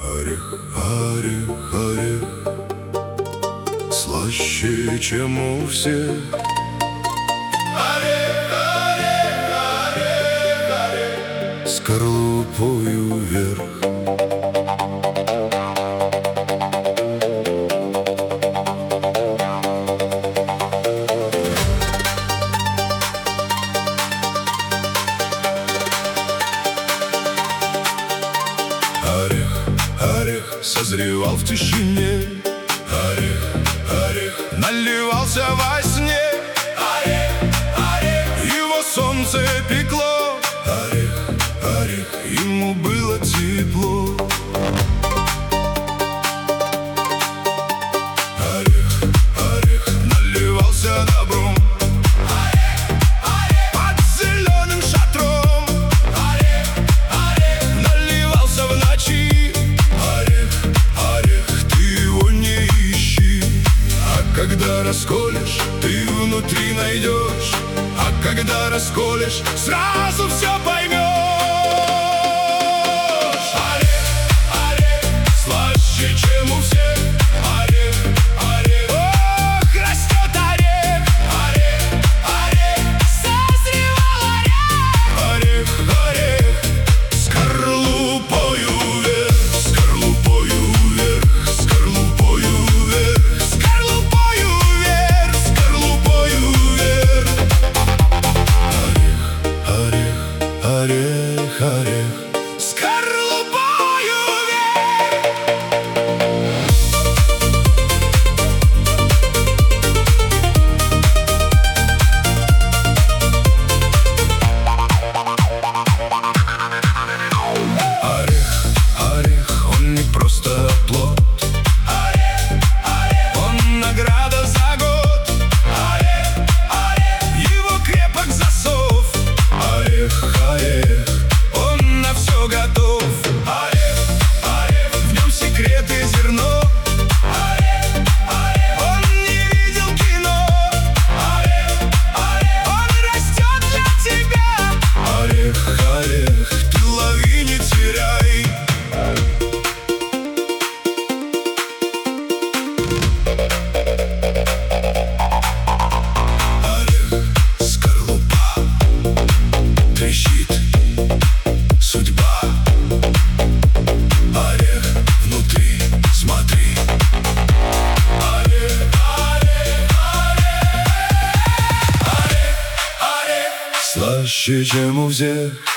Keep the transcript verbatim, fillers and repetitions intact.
Орех, орех, орех, слаще, чем у всех. Орех, орех, орех, орех, скорлупою вверх. Орех, орех, созревал в тишине. Орех, орех, наливался во сне. Орех, орех, его солнце пекло. Орех, орех, ему было тепло. Орех, орех, наливался добром. Орех, орех, под зеленым шатром. Орех, орех, наливался в ночи. Орех, орех, ты его не ищи. А когда расколешь, ты внутри найдешь. А когда расколешь, сразу все поймешь. Орех, орех, слаще, чем у всех. Орех, орех, ох, растет орех. Орех, орех, созревал орех. Орех, орех, скорлупою вверх, скорлупою вверх, скорлупою вверх, скорлупою вверх, скорлупою вверх. Орех, орех, орех, скорлупою вверх. Орех, орех, он не просто плод. Орех, орех, он награда за год. Орех, орех, его крепок засов. Орех, орех, он на все готов. Орех, орех, в нем секрет и зерно. Орех, орех, он не видел кино. Орех, орех, он растет для тебя. Орех, орех, ты лови, не теряй. Орех, скорлупа, трещит судьба. Орех, внутри, смотри. Орех, орех, орех, орех, орех, слаще, чем у всех.